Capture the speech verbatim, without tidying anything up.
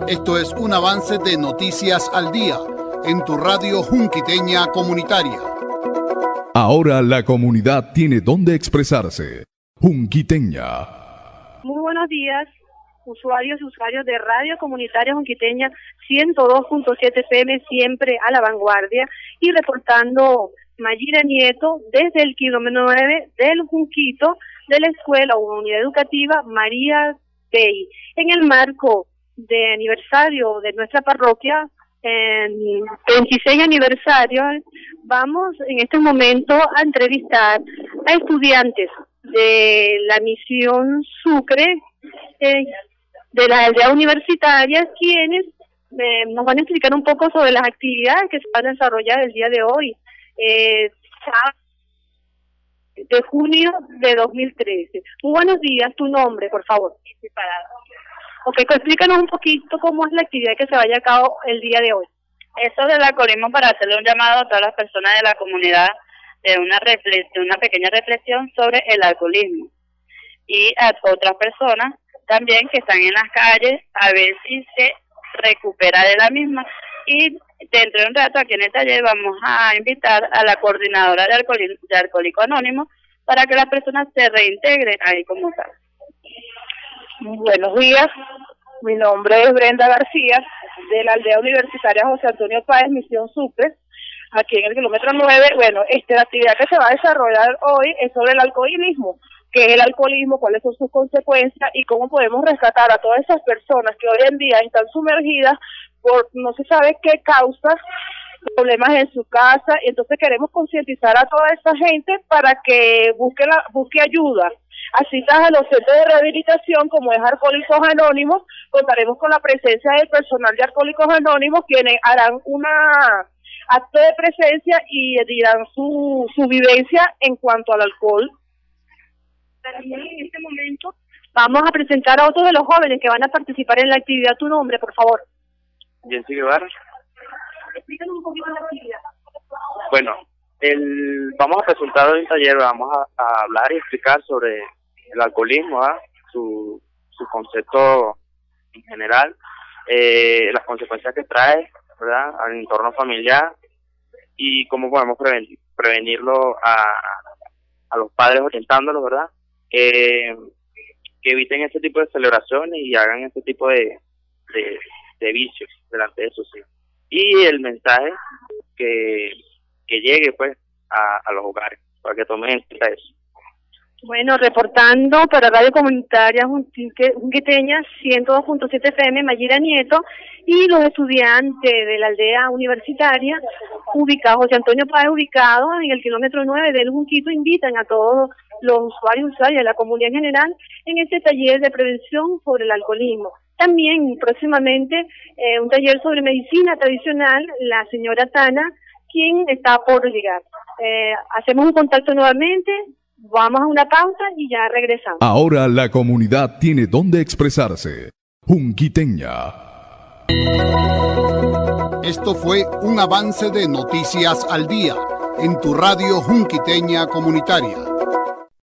Esto es un avance de Noticias al Día en tu radio junquiteña comunitaria. Ahora la comunidad tiene donde expresarse. Junquiteña. Muy buenos días, usuarios y usuarios de Radio Comunitaria Junquiteña ciento dos punto siete F M, siempre a la vanguardia, y reportando Mayira Nieto desde el kilómetro nueve del Junquito de la Escuela o Unidad Educativa María Tey, en el marco de aniversario de nuestra parroquia, en veintiséis aniversario. Vamos en este momento a entrevistar a estudiantes de la misión Sucre, eh, de la aldea universitaria, quienes eh, nos van a explicar un poco sobre las actividades que se van a desarrollar el día de hoy, eh, de junio de dos mil trece. Muy buenos días, tu nombre, por favor. Ok, pues explícanos un poquito cómo es la actividad que se vaya a cabo el día de hoy. Eso del alcoholismo, para hacerle un llamado a todas las personas de la comunidad, de una reflexión, una pequeña reflexión sobre el alcoholismo, y a otras personas también que están en las calles, a ver si se recupera de la misma. Y dentro de un rato aquí en el taller vamos a invitar a la coordinadora de, alcohol, de Alcohólicos Anónimos para que las personas se reintegren ahí como tal. Buenos días, mi nombre es Brenda García, de la aldea universitaria José Antonio Páez, misión Sucre, aquí en el kilómetro nueve. Bueno, este, la actividad que se va a desarrollar hoy es sobre el alcoholismo. ¿Qué es el alcoholismo? ¿Cuáles son sus consecuencias? Y cómo podemos rescatar a todas esas personas que hoy en día están sumergidas por no se sabe qué causas, problemas en su casa. Y entonces queremos concientizar a toda esa gente para que busque, la, busque ayuda. Así a los centros de rehabilitación, como es Alcohólicos Anónimos, contaremos con la presencia del personal de Alcohólicos Anónimos, quienes harán una acto de presencia y dirán su, su vivencia en cuanto al alcohol. También en este momento vamos a presentar a otros de los jóvenes que van a participar en la actividad. Tu nombre, por favor. Jensi Guevara. Explícanos un poquito la actividad. Bueno, el, vamos a presentar un taller, vamos a, a hablar y explicar sobre el alcoholismo, ¿eh? su, su concepto en general, eh, las consecuencias que trae, ¿verdad?, al entorno familiar, y cómo podemos prevenir, prevenirlo a, a los padres, orientándolos, ¿verdad?, eh, que eviten ese tipo de celebraciones y hagan ese tipo de, de, de vicios delante de sus hijos. Y el mensaje que, que llegue pues a, a los hogares, para que tomen en cuenta eso. Bueno, reportando para Radio Comunitaria Junquiteña ciento dos punto siete F M, Mayira Nieto, y los estudiantes de la aldea universitaria ubicados, José Antonio Páez, ubicado en el kilómetro nueve del Junquito, invitan a todos los usuarios y usuarias de la comunidad en general en este taller de prevención sobre el alcoholismo. También próximamente eh, un taller sobre medicina tradicional, la señora Tana, quien está por llegar. Eh, hacemos un contacto nuevamente. Vamos a una pausa y ya regresamos. Ahora la comunidad tiene donde expresarse. Junquiteña. Esto fue un avance de Noticias al Día en tu radio junquiteña comunitaria.